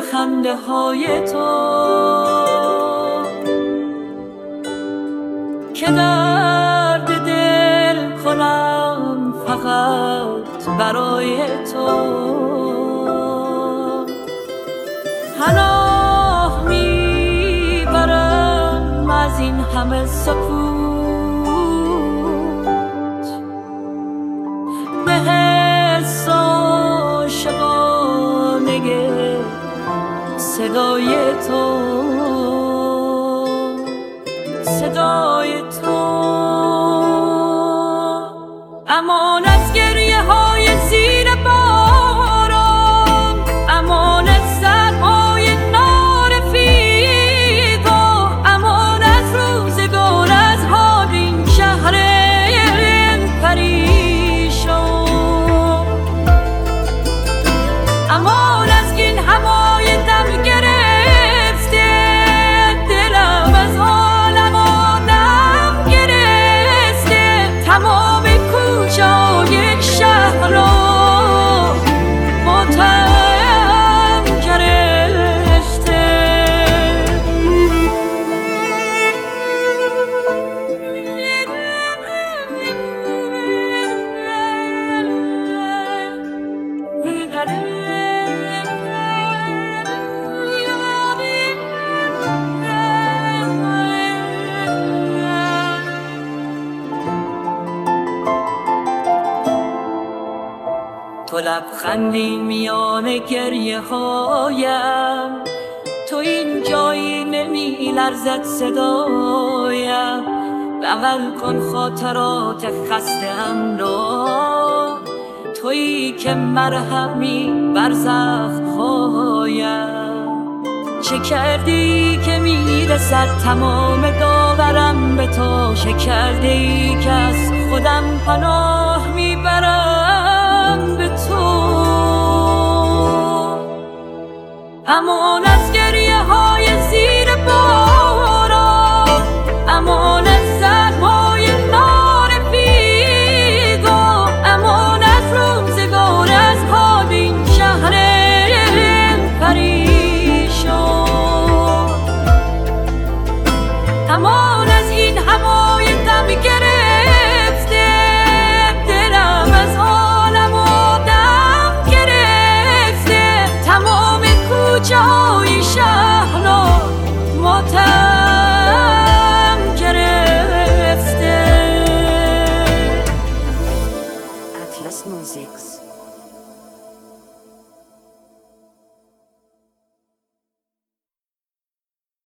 خنده های تو که درد دل کنم فقط برای تو. پناه میبرم از این همه سکوت به حس عاشقانه صدای تو، صدای تو. امان از گریه های زیر باران، امان از سرهای نارفیقا، امان از روزگار از حال این شهر پریشان، امان از این هوای دم گرفته دلم از عالم آدم گرفته، تمام کوچه‌های شهر را ماتم گرفته. تو لبخندی میان گریه هایم، تو این جایی نمی لرزد صدایم. بغل کن خاطرات خسته‌ام را، تویی که مرهمی بر زخم‌هایم. چه کردی که میرسد تمام داورم به تو، چه کردی که از خودم پناه میبرم به تو. امان از گریه های زیر باران، امان از سرمای نارفیقا، امان از روزگار از حال این شهر پریشان، امان از این هوای غم گرفته دلم از عالم آدم گرفته، تمام کوچه‌های شهر را ماتم گرفته. Atlas Music.